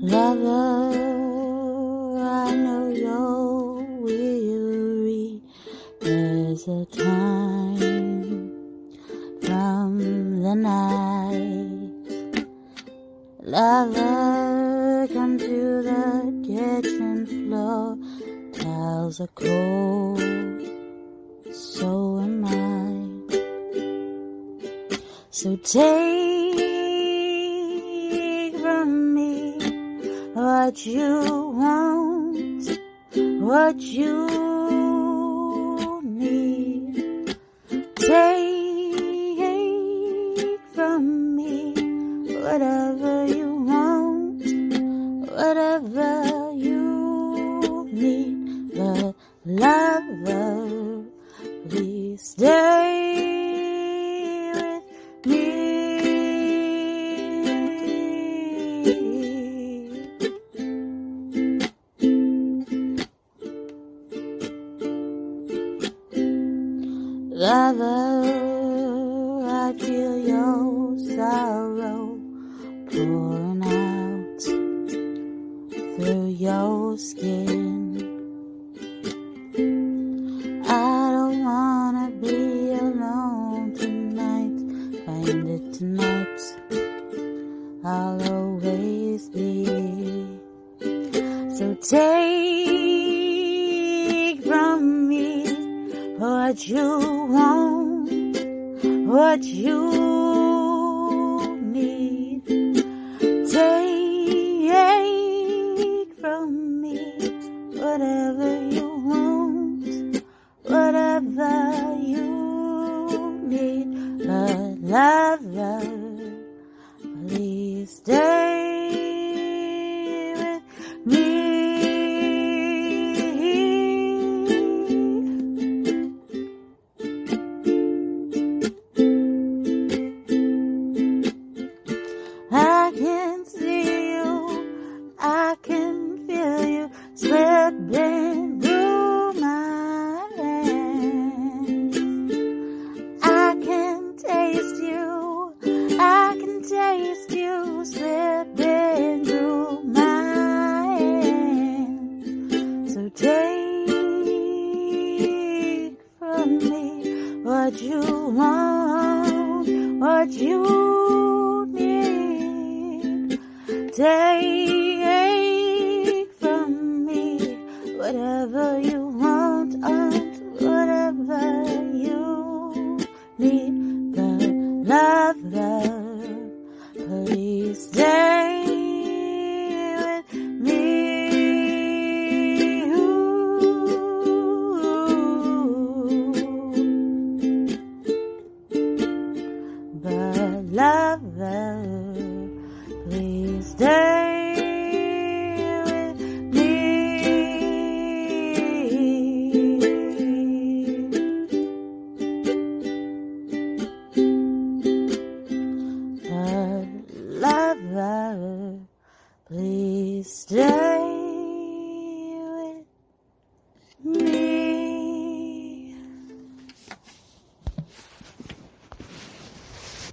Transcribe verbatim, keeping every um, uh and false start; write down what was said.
Lover, I know you're weary. There's a time from the night. Lover, come to the kitchen floor. Tiles are cold, so am I. So take from me what you want, what you need. Take from me whatever you want, whatever you need. But lover, please stay with me. Lover, I feel your sorrow pouring out through your skin. I don't wanna be alone tonight. Find it tonight, I'll always be. So take from me what you want, what you need. Take from me whatever you want, whatever you need. But lover, please stay with me. I can see you, I can feel you slipping through my hands. I can taste you, I can taste you slipping through my hands. So take from me what you want, what you need. Take from me whatever you want and whatever you need. But lover, please stay with me. Ooh. But lover, please stay with me. But lover, please stay.